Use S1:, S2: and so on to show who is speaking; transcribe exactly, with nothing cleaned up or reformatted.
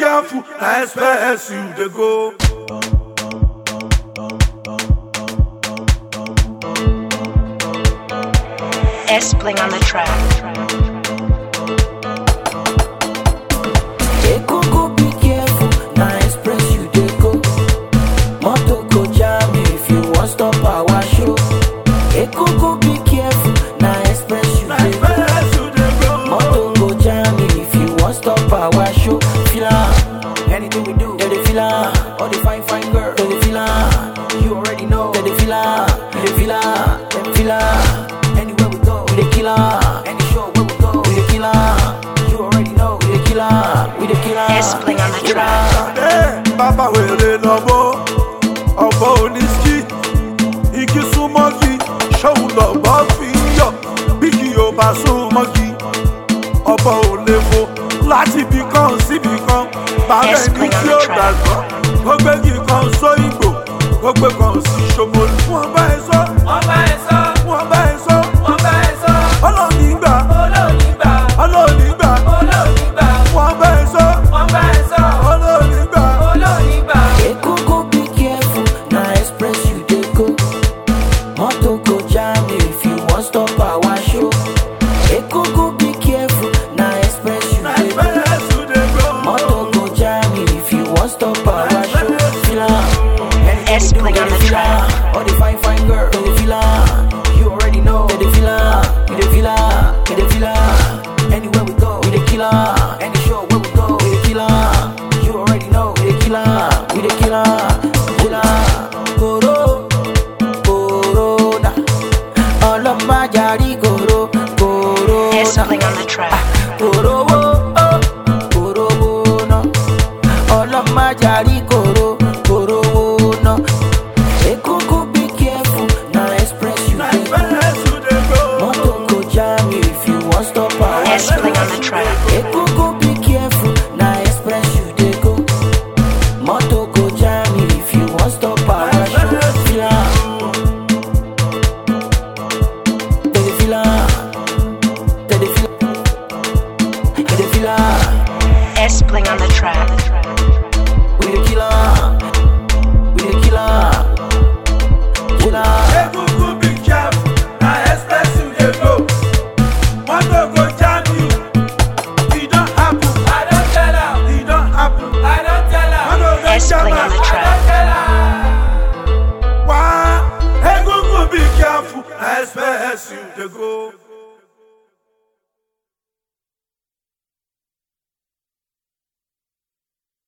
S1: careful, na express you dey go.
S2: S-Bling on the track.
S3: Hey, go, go, be careful. Now express you dey go. Moto go jam you if you want stop our show. Hey, go, go, be careful. Now express you dey go. Moto go jam you if you want stop our show. Feel am, anything we do, they dey feel am. All the fine, fine girl, they dey feel am. You already know, they dey feel am. You dey feel am, they feel am. Anywhere we go, we the killer. Any show where we go, we the killer. You already know, we the killer. We the killer.
S2: S-Bling on the track.
S1: Hey, Baba wèrè lọ́bọ̀, ọ̀bọ oníṣkì, igi súnmọ́gi, ṣóun lọ́bọ̀ fi ń yọ̀, bí kì yóò bá súnmọ́gi, ọ̀bọ ò lè fò láti ibì kan síbì kan, bàbá ẹni tí ó dàgbọ́, ó gbégi kan sóyìnbó, ó gbé kan sí Ṣómólú. Wọ́n bá ẹ sọ,
S4: wọ́n bá ẹ sọ,
S1: wọ́n bá ẹ sọ,
S4: wọ́n bá ẹ sọ,
S1: ọlọ́ọ̀ni gbà,
S4: olóòní gbà,
S1: ọlọ́ọ̀ni gbà,
S4: olóòní gbà,
S1: wọ́n bá ẹ sọ,
S4: wọ́n bá ẹ sọ,
S1: ọlọ́ọ̀ni gbà.
S4: olóòní gbà.
S3: Hey, go, go, be careful. Now express you dey go. Moto go jam you if you want stop our show. Hey, go, go, be careful. Now express you dey go.
S1: Express you dey go.
S3: Moto go jam you if you want stop our show. Feel am,
S2: S-Bling on the track.
S3: all the fine, fine girl, they dey feel am. You already know, they dey feel am. You dey feel am, they dey feel am. Anywhere we go, we the killer. Any show where we go, we the killer. You already know, we the killer. We the killer. Killer. Koro, corona. All of my jari koro, corona.
S2: S-Bling on the track.
S3: Koro, oh, koro, no. All of my jari koro, koro, no. Hey, go, go, be careful. Now express you dey go.
S1: Express you dey go.
S3: Moto go jam you if you want stop our
S2: S-Bling on the track.
S3: Hey, go, go, be careful. Now express you dey go. Moto go jam you if you want stop our show. Feel am, they dey feel am. They dey feel, they dey feel am.
S2: S-Bling on the track.
S3: We the killer, we the killer, killer.
S1: Hey, go, go, be careful. Na express you dey go. Moto go jam you. E don happen.
S4: I don't tell her,
S1: E don happen.
S4: I don't tell her,
S1: Moto go
S2: S-Bling
S1: jam
S2: on the
S1: you.
S4: I
S2: track.
S4: don't tell her.
S1: Wá. Hey, go, go, be careful. Na express you dey go.